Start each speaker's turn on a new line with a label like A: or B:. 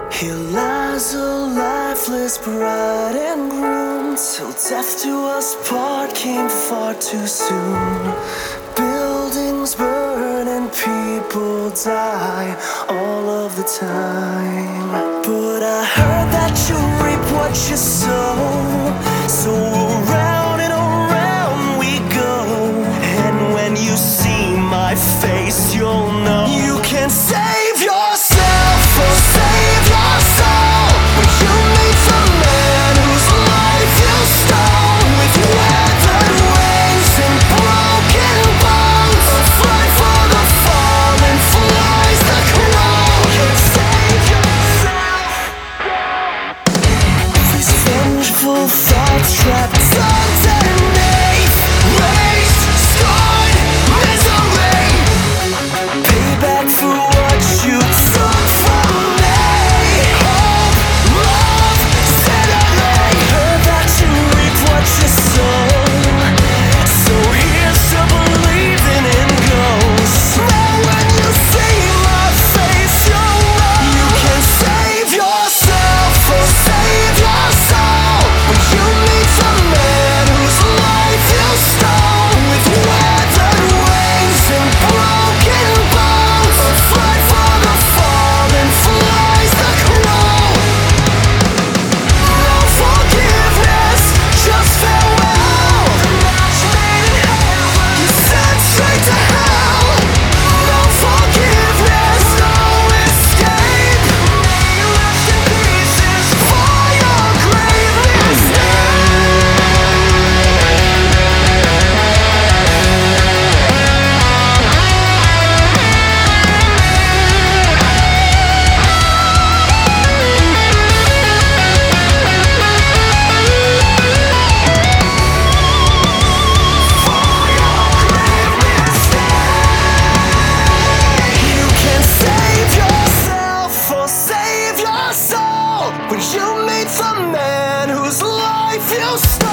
A: He lies a lifeless bride and groom, till death to us part came far too soon. Buildings burn and people die all of the time. But I heard that you reap what you sow, so around and around we go. And when you see my face, you'll know you can save yourself or save your soul. When you meet the man whose life you stole, with weathered wings and broken bones, a fight for the fallen flies the crow. You can save yourself. These vengeful thoughts trapped underneath raised, scarred misery. Payback for what you took from me. Hope, love, steadily. Heard that you reap what you sow, so here's to believing in ghosts. Now when you see my face, you'll know you can save yourself or save your soul. When you meet the man whose life you stole, with weathered wings and broken bones, a fight for the fallen flies the crow. No forgiveness, just farewell. The match made in heaven, you sent straight to hell. No forgiveness, no escape. May you rest in pieces for your grave mistake. You can save yourself or save your soul when you meet the man whose life you stole.